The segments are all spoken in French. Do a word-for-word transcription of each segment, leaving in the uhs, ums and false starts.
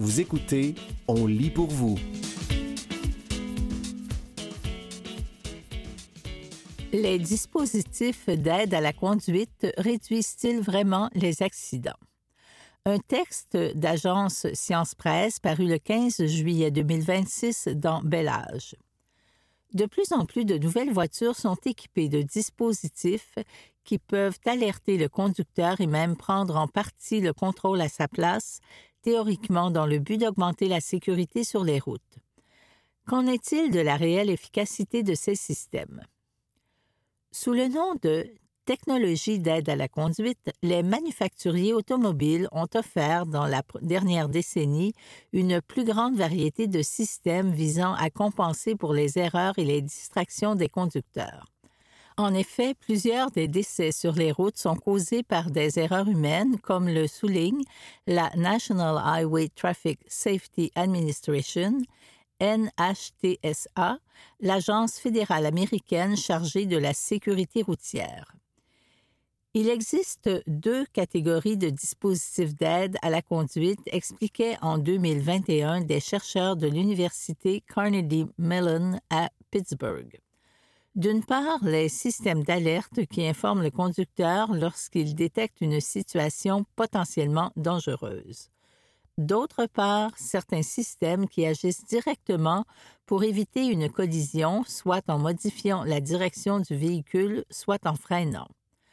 Vous écoutez On lit pour vous. Les dispositifs d'aide à la conduite réduisent-ils vraiment les accidents? Un texte d'agence Science Presse paru le quinze juillet deux mille vingt-six dans Bel Âge. De plus en plus de nouvelles voitures sont équipées de dispositifs qui peuvent alerter le conducteur et même prendre en partie le contrôle à sa place, théoriquement dans le but d'augmenter la sécurité sur les routes. Qu'en est-il de la réelle efficacité de ces systèmes? Sous le nom de technologie d'aide à la conduite, les manufacturiers automobiles ont offert dans la dernière décennie une plus grande variété de systèmes visant à compenser pour les erreurs et les distractions des conducteurs. En effet, plusieurs des décès sur les routes sont causés par des erreurs humaines, comme le souligne la National Highway Traffic Safety Administration, N H T S A, l'agence fédérale américaine chargée de la sécurité routière. Il existe deux catégories de dispositifs d'aide à la conduite, expliquaient en deux mille vingt et un des chercheurs de l'Université Carnegie Mellon à Pittsburgh. D'une part, les systèmes d'alerte qui informent le conducteur lorsqu'il détecte une situation potentiellement dangereuse. D'autre part, certains systèmes qui agissent directement pour éviter une collision, soit en modifiant la direction du véhicule, soit en freinant.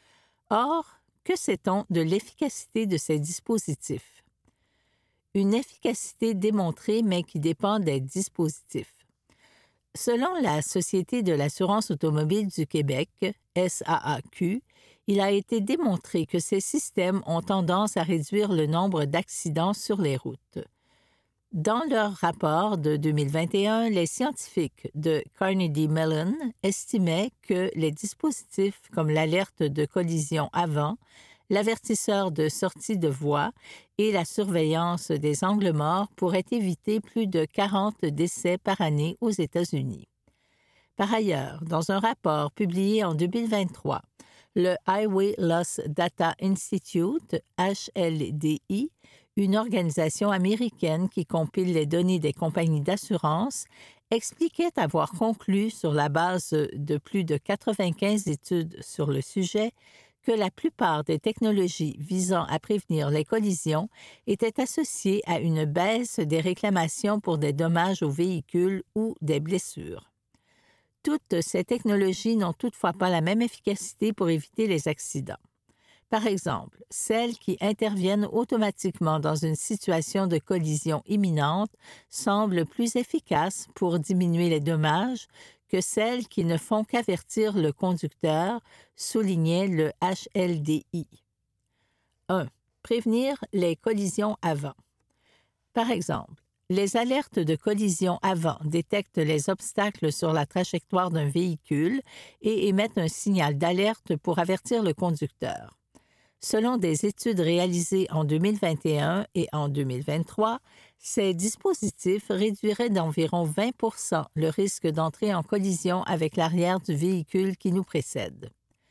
Or, que sait-on de l'efficacité de ces dispositifs? Une efficacité démontrée, mais qui dépend des dispositifs. Selon la Société de l'assurance automobile du Québec, S A A Q, il a été démontré que ces systèmes ont tendance à réduire le nombre d'accidents sur les routes. Dans leur rapport de deux mille vingt et un, les scientifiques de Carnegie Mellon estimaient que les dispositifs comme l'alerte de collision avant, l'avertisseur de sortie de voie et la surveillance des angles morts pourraient éviter plus de quarante décès par année aux États-Unis. Par ailleurs, dans un rapport publié en deux mille vingt-trois, le Highway Loss Data Institute, H L D I, une organisation américaine qui compile les données des compagnies d'assurance, expliquait avoir conclu sur la base de plus de quatre-vingt-quinze études sur le sujet que la plupart des technologies visant à prévenir les collisions étaient associées à une baisse des réclamations pour des dommages aux véhicules ou des blessures. Toutes ces technologies n'ont toutefois pas la même efficacité pour éviter les accidents. Par exemple, celles qui interviennent automatiquement dans une situation de collision imminente semblent plus efficaces pour diminuer les dommages que celles qui ne font qu'avertir le conducteur, soulignait le H L D I. un. Prévenir les collisions avant. Par exemple, les alertes de collision avant détectent les obstacles sur la trajectoire d'un véhicule et émettent un signal d'alerte pour avertir le conducteur. Selon des études réalisées en deux mille vingt et un et en deux mille vingt-trois, ces dispositifs réduiraient d'environ vingt pour cent le risque d'entrer en collision avec l'arrière du véhicule qui nous précède.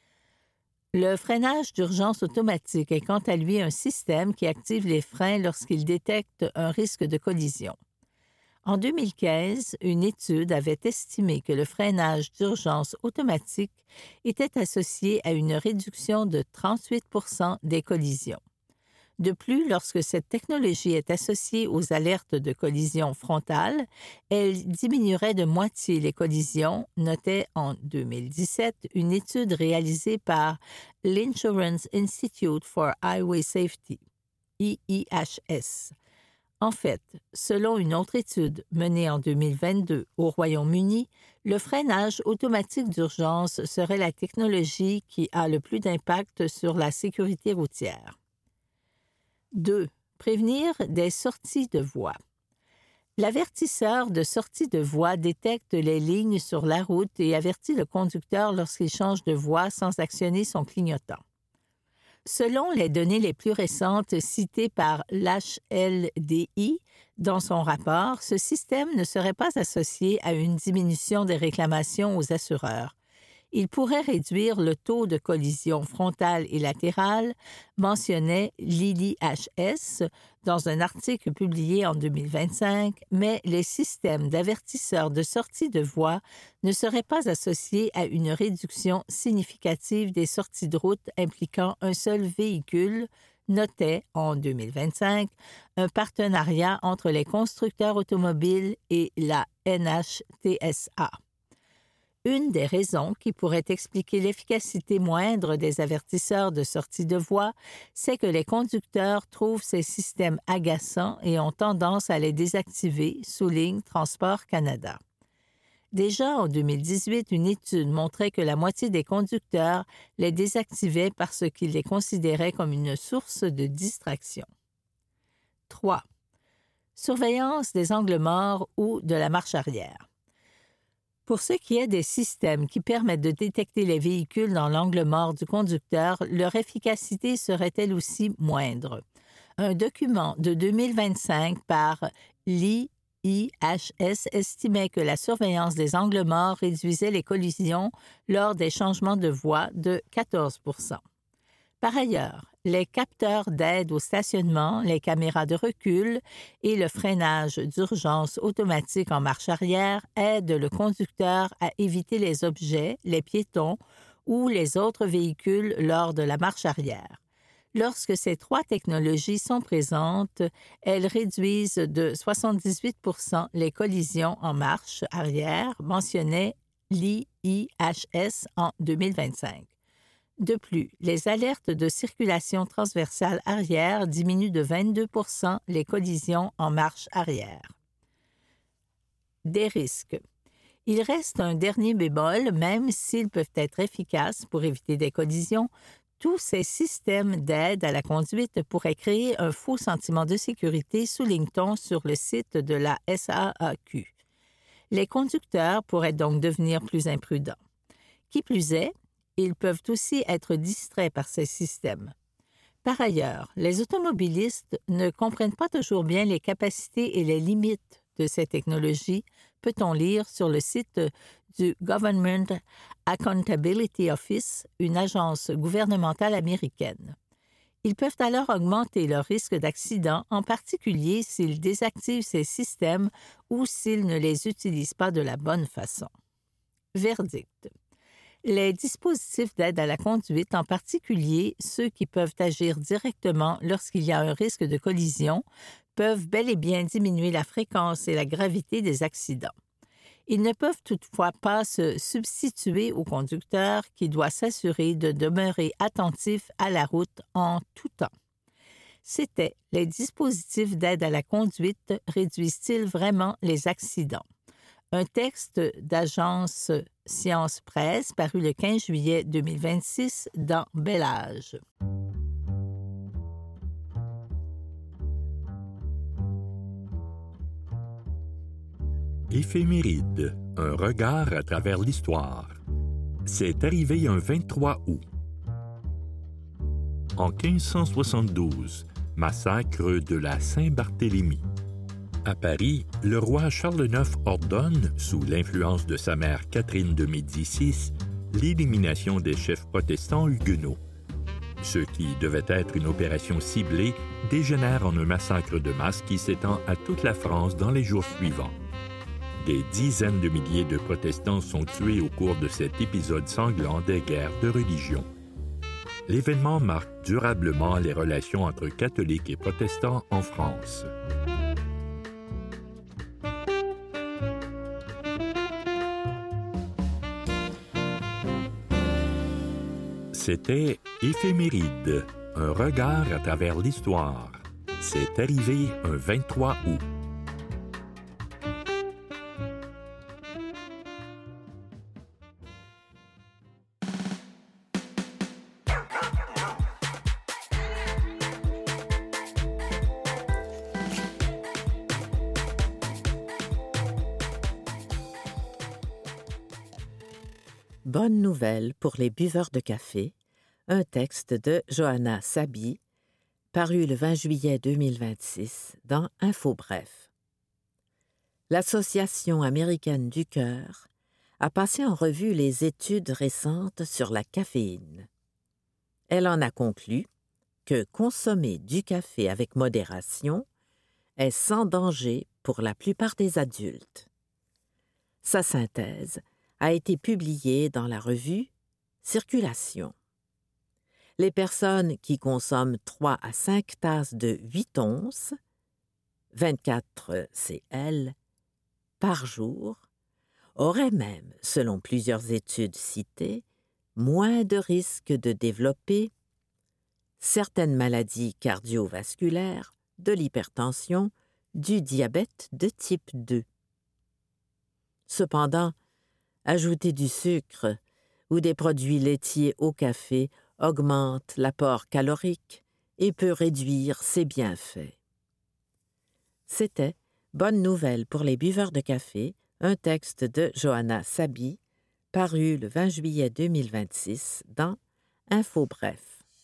Le freinage d'urgence automatique est quant à lui un système qui active les freins lorsqu'il détecte un risque de collision. En deux mille quinze, une étude avait estimé que le freinage d'urgence automatique était associé à une réduction de trente-huit pour cent des collisions. De plus, lorsque cette technologie est associée aux alertes de collision frontale, elle diminuerait de moitié les collisions, notait en deux mille dix-sept une étude réalisée par l'Insurance Institute for Highway Safety, I I H S. En fait, selon une autre étude menée en deux mille vingt-deux au Royaume-Uni, le freinage automatique d'urgence serait la technologie qui a le plus d'impact sur la sécurité routière. deux. Prévenir des sorties de voie. L'avertisseur de sortie de voie détecte les lignes sur la route et avertit le conducteur lorsqu'il change de voie sans actionner son clignotant. Selon les données les plus récentes citées par l'H L D I dans son rapport, ce système ne serait pas associé à une diminution des réclamations aux assureurs. Il pourrait réduire le taux de collision frontale et latérale, mentionnait Lily H S dans un article publié en deux mille vingt-cinq, mais les systèmes d'avertisseurs de sortie de voie ne seraient pas associés à une réduction significative des sorties de route impliquant un seul véhicule, notait en deux mille vingt-cinq un partenariat entre les constructeurs automobiles et la N H T S A. Une des raisons qui pourrait expliquer l'efficacité moindre des avertisseurs de sortie de voie, c'est que les conducteurs trouvent ces systèmes agaçants et ont tendance à les désactiver, souligne Transport Canada. Déjà en deux mille dix-huit, une étude montrait que la moitié des conducteurs les désactivaient parce qu'ils les considéraient comme une source de distraction. trois. Surveillance des angles morts ou de la marche arrière. Pour ce qui est des systèmes qui permettent de détecter les véhicules dans l'angle mort du conducteur, leur efficacité serait elle aussi moindre. Un document de deux mille vingt-cinq par l'I H S estimait que la surveillance des angles morts réduisait les collisions lors des changements de voie de quatorze pour cent. Par ailleurs, les capteurs d'aide au stationnement, les caméras de recul et le freinage d'urgence automatique en marche arrière aident le conducteur à éviter les objets, les piétons ou les autres véhicules lors de la marche arrière. Lorsque ces trois technologies sont présentes, elles réduisent de soixante-dix-huit pour cent les collisions en marche arrière, mentionnait l'I H S en deux mille vingt-cinq. De plus, les alertes de circulation transversale arrière diminuent de vingt-deux pour cent les collisions en marche arrière. Des risques. Il reste un dernier bémol, même s'ils peuvent être efficaces pour éviter des collisions, tous ces systèmes d'aide à la conduite pourraient créer un faux sentiment de sécurité, souligne-t-on sur le site de la S A A Q. Les conducteurs pourraient donc devenir plus imprudents. Qui plus est, ils peuvent aussi être distraits par ces systèmes. Par ailleurs, les automobilistes ne comprennent pas toujours bien les capacités et les limites de ces technologies, peut-on lire sur le site du Government Accountability Office, une agence gouvernementale américaine. Ils peuvent alors augmenter leur risque d'accident, en particulier s'ils désactivent ces systèmes ou s'ils ne les utilisent pas de la bonne façon. Verdict. Les dispositifs d'aide à la conduite, en particulier ceux qui peuvent agir directement lorsqu'il y a un risque de collision, peuvent bel et bien diminuer la fréquence et la gravité des accidents. Ils ne peuvent toutefois pas se substituer au conducteur qui doit s'assurer de demeurer attentif à la route en tout temps. C'était « Les dispositifs d'aide à la conduite réduisent-ils vraiment les accidents ?» Un texte d'agence Science Presse paru le quinze juillet deux mille vingt-six dans Bel Âge. Éphéméride, un regard à travers l'histoire. C'est arrivé un vingt-trois août. En quinze cent soixante-douze, massacre de la Saint-Barthélemy. À Paris, le roi Charles neuf ordonne, sous l'influence de sa mère Catherine de Médicis, l'élimination des chefs protestants huguenots. Ce qui devait être une opération ciblée dégénère en un massacre de masse qui s'étend à toute la France dans les jours suivants. Des dizaines de milliers de protestants sont tués au cours de cet épisode sanglant des guerres de religion. L'événement marque durablement les relations entre catholiques et protestants en France. C'était Éphéméride, un regard à travers l'histoire. C'est arrivé un vingt-trois août. Bonne nouvelle pour les buveurs de café, un texte de Johanna Sabi, paru le vingt juillet deux mille vingt-six dans Info Bref. L'Association américaine du cœur a passé en revue les études récentes sur la caféine. Elle en a conclu que consommer du café avec modération est sans danger pour la plupart des adultes. Sa synthèse a été publiée dans la revue Circulation. Les personnes qui consomment trois à cinq tasses de huit onces, vingt-quatre centilitres, par jour, auraient même, selon plusieurs études citées, moins de risques de développer certaines maladies cardiovasculaires, de l'hypertension, du diabète de type deux. Cependant, ajouter du sucre ou des produits laitiers au café augmente l'apport calorique et peut réduire ses bienfaits. C'était Bonne nouvelle pour les buveurs de café, un texte de Johanna Sabi, paru le vingt juillet deux mille vingt-six dans Info Bref.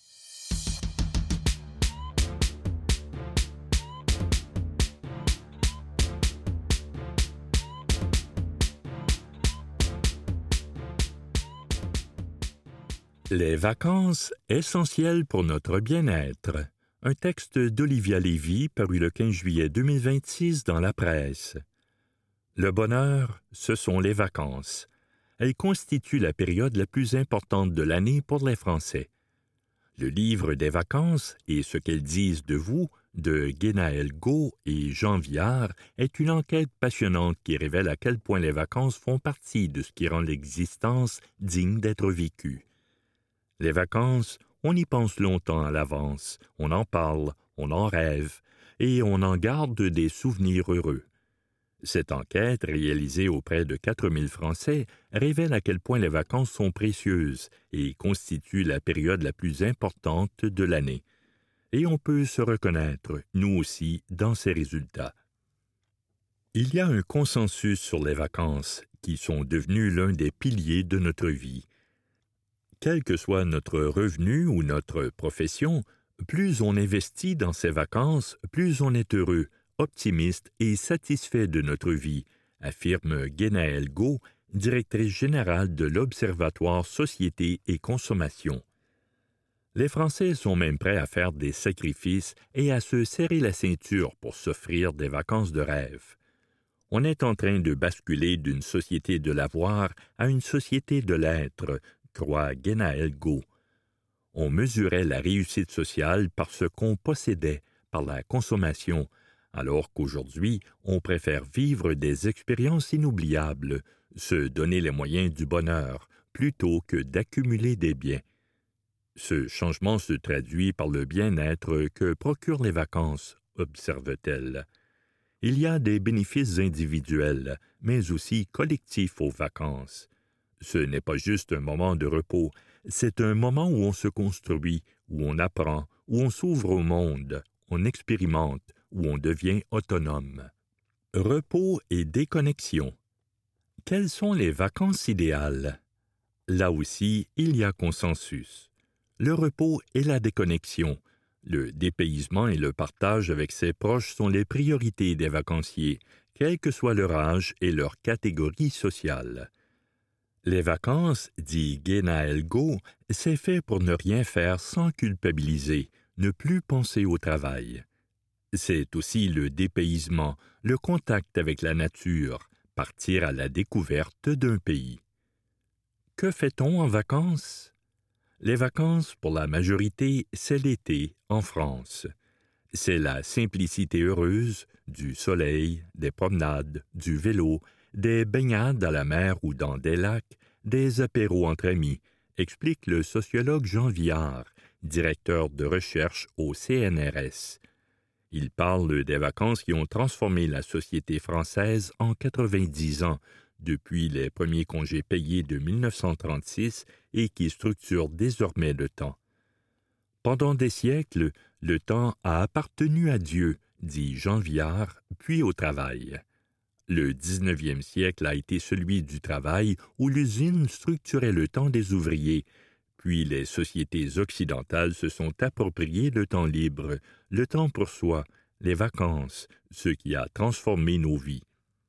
Les vacances essentielles pour notre bien-être. Un texte d'Olivia Lévy paru le quinze juillet deux mille vingt-six dans la presse. Le bonheur, ce sont les vacances. Elles constituent la période la plus importante de l'année pour les Français. Le livre des vacances et ce qu'elles disent de vous, de Guénaël Gault et Jean Viard, est une enquête passionnante qui révèle à quel point les vacances font partie de ce qui rend l'existence digne d'être vécue. Les vacances, on y pense longtemps à l'avance, on en parle, on en rêve, et on en garde des souvenirs heureux. Cette enquête, réalisée auprès de quatre mille Français, révèle à quel point les vacances sont précieuses et constituent la période la plus importante de l'année. Et on peut se reconnaître, nous aussi, dans ces résultats. Il y a un consensus sur les vacances, qui sont devenues l'un des piliers de notre vie. Quel que soit notre revenu ou notre profession, plus on investit dans ces vacances, plus on est heureux, optimiste et satisfait de notre vie, affirme Guénaël Gault, directrice générale de l'Observatoire Société et Consommation. Les Français sont même prêts à faire des sacrifices et à se serrer la ceinture pour s'offrir des vacances de rêve. On est en train de basculer d'une société de l'avoir à une société de l'être, croit Guénaël Gault. On mesurait la réussite sociale par ce qu'on possédait, par la consommation, alors qu'aujourd'hui, on préfère vivre des expériences inoubliables, se donner les moyens du bonheur, plutôt que d'accumuler des biens. Ce changement se traduit par le bien-être que procurent les vacances, observe-t-elle. Il y a des bénéfices individuels, mais aussi collectifs aux vacances. Ce n'est pas juste un moment de repos, c'est un moment où on se construit, où on apprend, où on s'ouvre au monde, on expérimente, où on devient autonome. Repos et déconnexion. Quelles sont les vacances idéales? Là aussi, il y a consensus. Le repos et la déconnexion, le dépaysement et le partage avec ses proches sont les priorités des vacanciers, quel que soit leur âge et leur catégorie sociale. Les vacances, dit Guénaël Gault, c'est fait pour ne rien faire sans culpabiliser, ne plus penser au travail. C'est aussi le dépaysement, le contact avec la nature, partir à la découverte d'un pays. Que fait-on en vacances? Les vacances, pour la majorité, c'est l'été en France. C'est la simplicité heureuse, du soleil, des promenades, du vélo, des baignades à la mer ou dans des lacs, des apéros entre amis, explique le sociologue Jean Viard, directeur de recherche au C N R S. Il parle des vacances qui ont transformé la société française en quatre-vingt-dix ans, depuis les premiers congés payés de mille neuf cent trente-six et qui structurent désormais le temps. Pendant des siècles, le temps a appartenu à Dieu, dit Jean Viard, puis au travail. Le dix-neuvième siècle a été celui du travail où l'usine structurait le temps des ouvriers, puis les sociétés occidentales se sont appropriées le temps libre, le temps pour soi, les vacances, ce qui a transformé nos vies.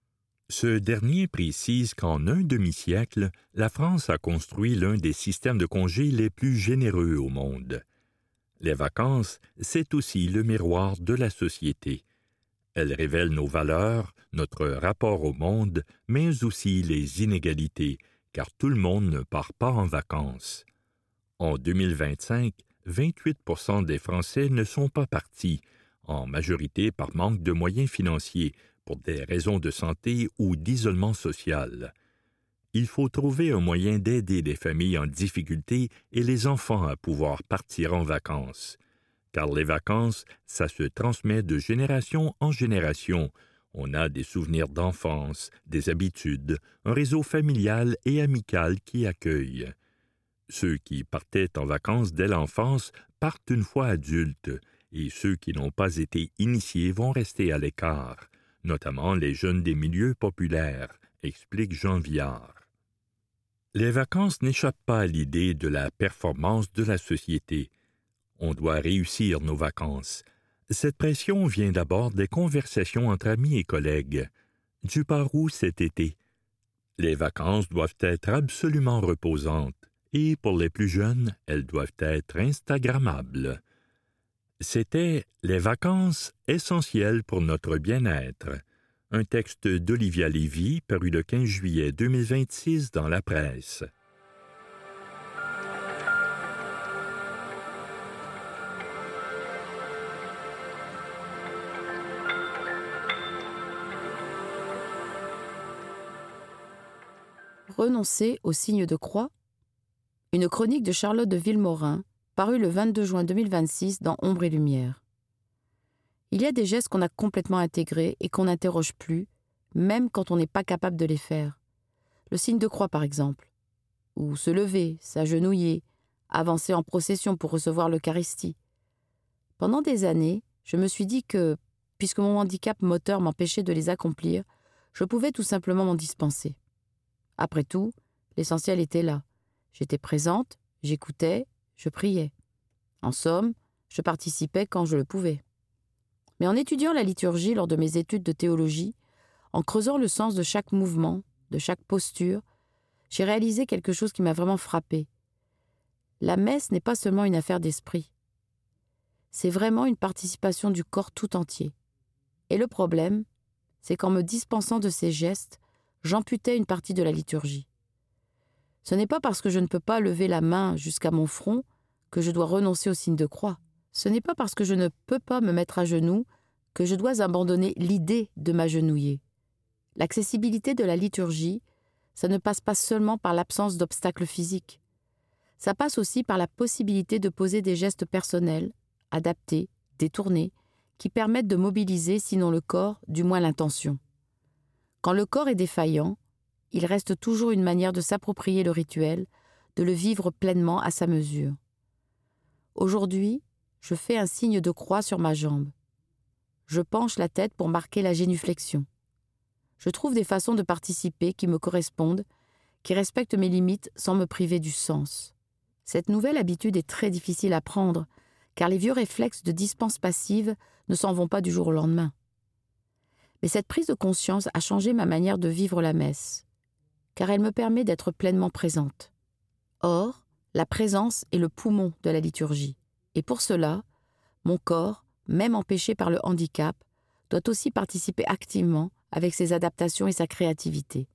Ce dernier précise qu'en un demi-siècle, la France a construit l'un des systèmes de congés les plus généreux au monde. Les vacances, c'est aussi le miroir de la société. Elles révèlent nos valeurs, notre rapport au monde, mais aussi les inégalités, car tout le monde ne part pas en vacances. En deux mille vingt-cinq, vingt-huit pour cent des Français ne sont pas partis, en majorité par manque de moyens financiers, pour des raisons de santé ou d'isolement social. Il faut trouver un moyen d'aider les familles en difficulté et les enfants à pouvoir partir en vacances. Car les vacances, ça se transmet de génération en génération. On a des souvenirs d'enfance, des habitudes, un réseau familial et amical qui accueille. Ceux qui partaient en vacances dès l'enfance partent une fois adultes, et ceux qui n'ont pas été initiés vont rester à l'écart, notamment les jeunes des milieux populaires, explique Jean Viard. Les vacances n'échappent pas à l'idée de la performance de la société. On doit réussir nos vacances. Cette pression vient d'abord des conversations entre amis et collègues. Tu pars où cet été? Les vacances doivent être absolument reposantes, et pour les plus jeunes, elles doivent être instagrammables. C'était « Les vacances essentielles pour notre bien-être », un texte d'Olivia Lévy paru le quinze juillet deux mille vingt-six dans la presse. Renoncer au signe de croix? Une chronique de Charlotte de Villemorin, parue le vingt-deux juin deux mille vingt-six dans Ombre et Lumière. Il y a des gestes qu'on a complètement intégrés et qu'on n'interroge plus, même quand on n'est pas capable de les faire. Le signe de croix, par exemple. Ou se lever, s'agenouiller, avancer en procession pour recevoir l'Eucharistie. Pendant des années, je me suis dit que, puisque mon handicap moteur m'empêchait de les accomplir, je pouvais tout simplement m'en dispenser. Après tout, l'essentiel était là. J'étais présente, j'écoutais, je priais. En somme, je participais quand je le pouvais. Mais en étudiant la liturgie lors de mes études de théologie, en creusant le sens de chaque mouvement, de chaque posture, j'ai réalisé quelque chose qui m'a vraiment frappée. La messe n'est pas seulement une affaire d'esprit. C'est vraiment une participation du corps tout entier. Et le problème, c'est qu'en me dispensant de ces gestes, j'amputais une partie de la liturgie. Ce n'est pas parce que je ne peux pas lever la main jusqu'à mon front que je dois renoncer au signe de croix. Ce n'est pas parce que je ne peux pas me mettre à genoux que je dois abandonner l'idée de m'agenouiller. L'accessibilité de la liturgie, ça ne passe pas seulement par l'absence d'obstacles physiques. Ça passe aussi par la possibilité de poser des gestes personnels, adaptés, détournés, qui permettent de mobiliser, sinon le corps, du moins l'intention. Quand le corps est défaillant, il reste toujours une manière de s'approprier le rituel, de le vivre pleinement à sa mesure. Aujourd'hui, je fais un signe de croix sur ma jambe. Je penche la tête pour marquer la génuflexion. Je trouve des façons de participer qui me correspondent, qui respectent mes limites sans me priver du sens. Cette nouvelle habitude est très difficile à prendre, car les vieux réflexes de dispense passive ne s'en vont pas du jour au lendemain. Mais cette prise de conscience a changé ma manière de vivre la messe, car elle me permet d'être pleinement présente. Or, la présence est le poumon de la liturgie, et pour cela, mon corps, même empêché par le handicap, doit aussi participer activement avec ses adaptations et sa créativité.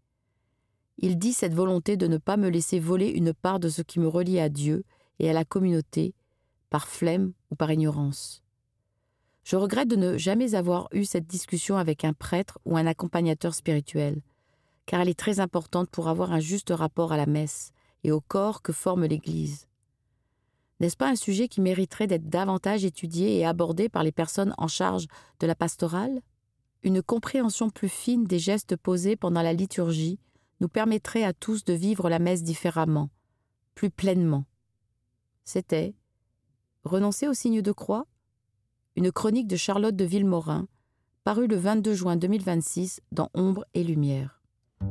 Il dit cette volonté de ne pas me laisser voler une part de ce qui me relie à Dieu et à la communauté, par flemme ou par ignorance. Je regrette de ne jamais avoir eu cette discussion avec un prêtre ou un accompagnateur spirituel, car elle est très importante pour avoir un juste rapport à la messe et au corps que forme l'Église. N'est-ce pas un sujet qui mériterait d'être davantage étudié et abordé par les personnes en charge de la pastorale? Une compréhension plus fine des gestes posés pendant la liturgie nous permettrait à tous de vivre la messe différemment, plus pleinement. C'était « Renoncer au signe de croix ?» Une chronique de Charlotte de Villemorin, parue le vingt-deux juin deux mille vingt-six dans Ombre et Lumière.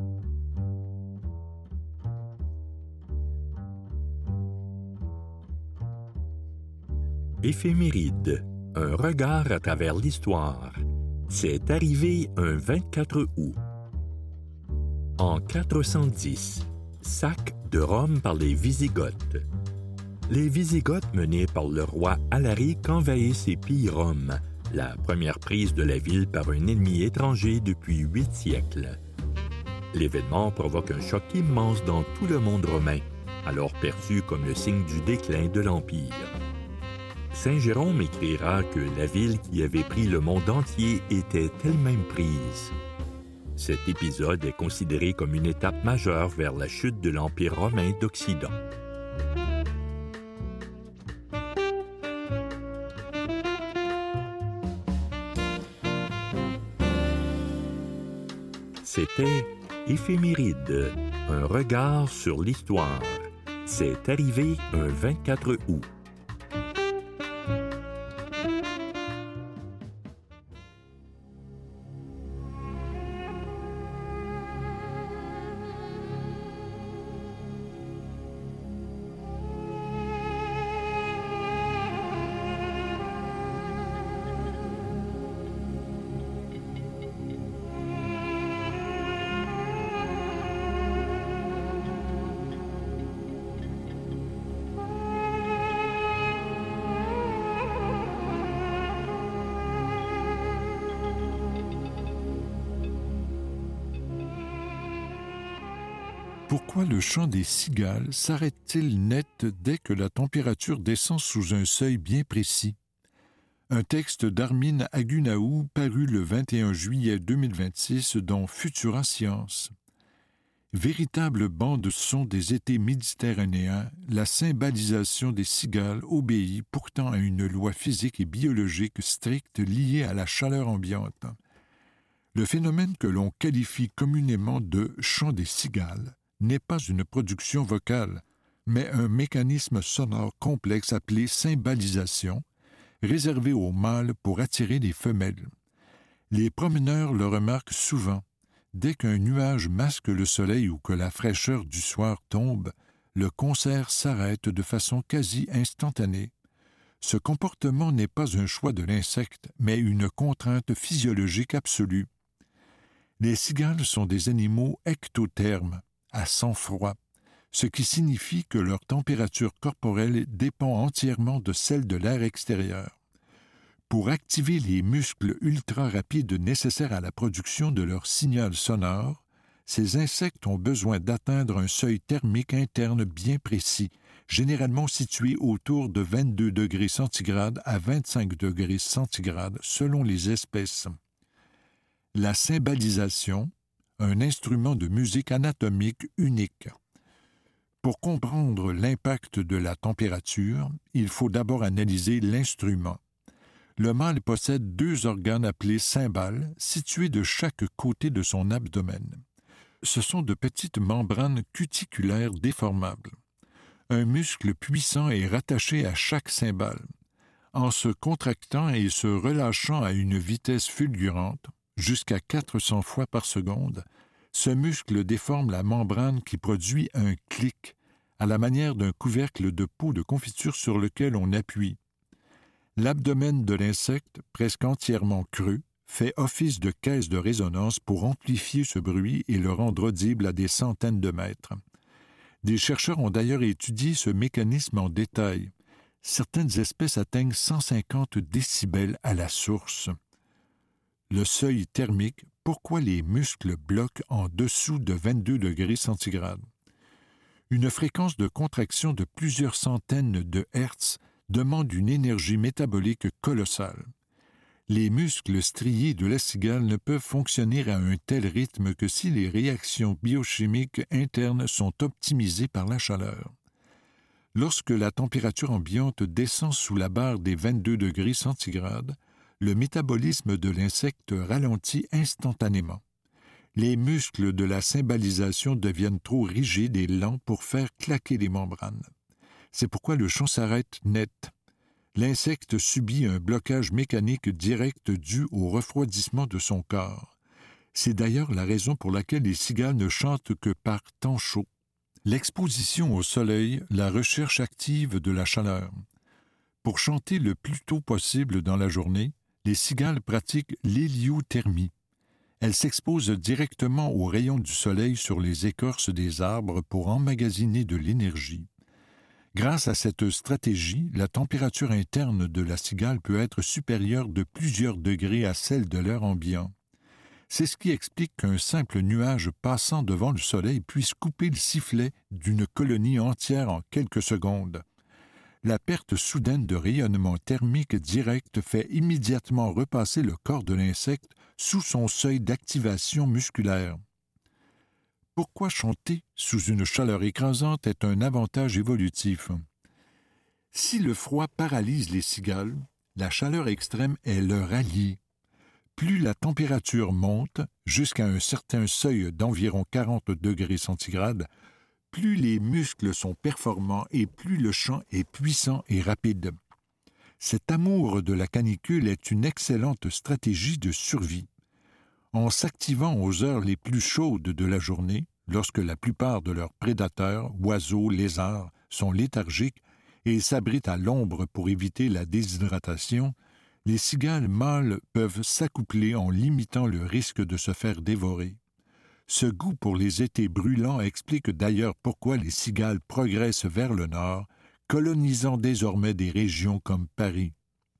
Éphéméride, un regard à travers l'histoire. C'est arrivé un vingt-quatre août. En quatre cent dix, sac de Rome par les Wisigoths. Les Wisigoths, menés par le roi Alaric, envahissent et pillent Rome, la première prise de la ville par un ennemi étranger depuis huit siècles. L'événement provoque un choc immense dans tout le monde romain, alors perçu comme le signe du déclin de l'Empire. Saint Jérôme écrira que la ville qui avait pris le monde entier était elle-même prise. Cet épisode est considéré comme une étape majeure vers la chute de l'Empire romain d'Occident. C'était Éphéméride, un regard sur l'histoire. C'est arrivé un vingt-quatre août. Pourquoi le chant des cigales s'arrête-t-il net dès que la température descend sous un seuil bien précis? Un texte d'Armin Agunaou paru le vingt et un juillet deux mille vingt-six dans Futura Science. Véritable bande son des étés méditerranéens, la cymbalisation des cigales obéit pourtant à une loi physique et biologique stricte liée à la chaleur ambiante. Le phénomène que l'on qualifie communément de chant des cigales n'est pas une production vocale, mais un mécanisme sonore complexe appelé cymbalisation, réservé aux mâles pour attirer les femelles. Les promeneurs le remarquent souvent. Dès qu'un nuage masque le soleil ou que la fraîcheur du soir tombe, le concert s'arrête de façon quasi instantanée. Ce comportement n'est pas un choix de l'insecte, mais une contrainte physiologique absolue. Les cigales sont des animaux ectothermes, à sang-froid, ce qui signifie que leur température corporelle dépend entièrement de celle de l'air extérieur. Pour activer les muscles ultra-rapides nécessaires à la production de leur signal sonore, ces insectes ont besoin d'atteindre un seuil thermique interne bien précis, généralement situé autour de vingt-deux degrés centigrades à vingt-cinq degrés centigrades selon les espèces. La cymbalisation, un instrument de musique anatomique unique. Pour comprendre l'impact de la température, il faut d'abord analyser l'instrument. Le mâle possède deux organes appelés cymbales, situés de chaque côté de son abdomen. Ce sont de petites membranes cuticulaires déformables. Un muscle puissant est rattaché à chaque cymbale. En se contractant et se relâchant à une vitesse fulgurante, jusqu'à quatre cents fois par seconde, ce muscle déforme la membrane qui produit un clic, à la manière d'un couvercle de pot de confiture sur lequel on appuie. L'abdomen de l'insecte, presque entièrement creux, fait office de caisse de résonance pour amplifier ce bruit et le rendre audible à des centaines de mètres. Des chercheurs ont d'ailleurs étudié ce mécanisme en détail. Certaines espèces atteignent cent cinquante décibels à la source. Le seuil thermique, pourquoi les muscles bloquent en dessous de vingt-deux degrés centigrades. Une fréquence de contraction de plusieurs centaines de hertz demande une énergie métabolique colossale. Les muscles striés de la cigale ne peuvent fonctionner à un tel rythme que si les réactions biochimiques internes sont optimisées par la chaleur. Lorsque la température ambiante descend sous la barre des vingt-deux degrés centigrades, le métabolisme de l'insecte ralentit instantanément. Les muscles de la cymbalisation deviennent trop rigides et lents pour faire claquer les membranes. C'est pourquoi le chant s'arrête net. L'insecte subit un blocage mécanique direct dû au refroidissement de son corps. C'est d'ailleurs la raison pour laquelle les cigales ne chantent que par temps chaud. L'exposition au soleil, la recherche active de la chaleur. Pour chanter le plus tôt possible dans la journée, les cigales pratiquent l'héliothermie. Elle s'expose directement aux rayons du soleil sur les écorces des arbres pour emmagasiner de l'énergie. Grâce à cette stratégie, la température interne de la cigale peut être supérieure de plusieurs degrés à celle de l'air ambiant. C'est ce qui explique qu'un simple nuage passant devant le soleil puisse couper le sifflet d'une colonie entière en quelques secondes. La perte soudaine de rayonnement thermique direct fait immédiatement repasser le corps de l'insecte sous son seuil d'activation musculaire. Pourquoi chanter sous une chaleur écrasante est un avantage évolutif. Si le froid paralyse les cigales, la chaleur extrême est leur allié. Plus la température monte, jusqu'à un certain seuil d'environ quarante degrés centigrades, plus les muscles sont performants et plus le chant est puissant et rapide. Cet amour de la canicule est une excellente stratégie de survie. En s'activant aux heures les plus chaudes de la journée, lorsque la plupart de leurs prédateurs, oiseaux, lézards, sont léthargiques et s'abritent à l'ombre pour éviter la déshydratation, les cigales mâles peuvent s'accoupler en limitant le risque de se faire dévorer. Ce goût pour les étés brûlants explique d'ailleurs pourquoi les cigales progressent vers le nord, colonisant désormais des régions comme Paris.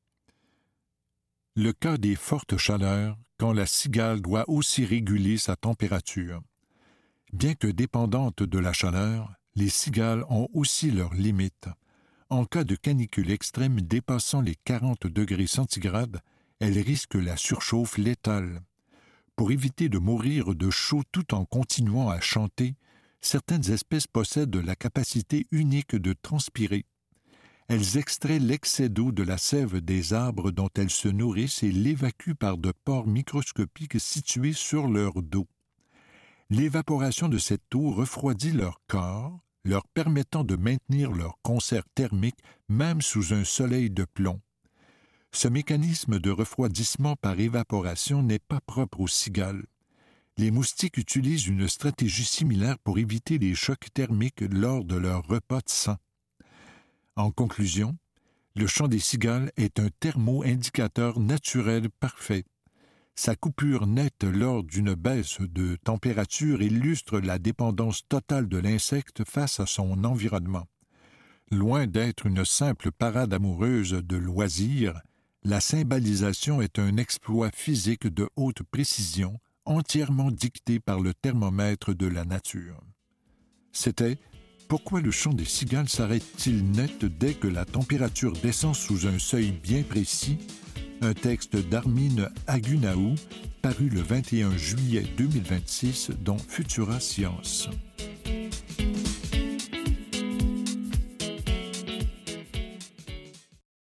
Le cas des fortes chaleurs, quand la cigale doit aussi réguler sa température. Bien que dépendantes de la chaleur, les cigales ont aussi leurs limites. En cas de canicule extrême dépassant les quarante degrés centigrades, elles risquent la surchauffe létale. Pour éviter de mourir de chaud tout en continuant à chanter, certaines espèces possèdent la capacité unique de transpirer. Elles extraient l'excès d'eau de la sève des arbres dont elles se nourrissent et l'évacuent par de pores microscopiques situés sur leur dos. L'évaporation de cette eau refroidit leur corps, leur permettant de maintenir leur concert thermique même sous un soleil de plomb. Ce mécanisme de refroidissement par évaporation n'est pas propre aux cigales. Les moustiques utilisent une stratégie similaire pour éviter les chocs thermiques lors de leur repas de sang. En conclusion, le chant des cigales est un thermo-indicateur naturel parfait. Sa coupure nette lors d'une baisse de température illustre la dépendance totale de l'insecte face à son environnement. Loin d'être une simple parade amoureuse de loisirs, la cymbalisation est un exploit physique de haute précision, entièrement dicté par le thermomètre de la nature. C'était « Pourquoi le chant des cigales s'arrête-t-il net dès que la température descend sous un seuil bien précis ?» Un texte d'Armin Agunaou, paru le vingt et un juillet deux mille vingt-six dans Futura Science.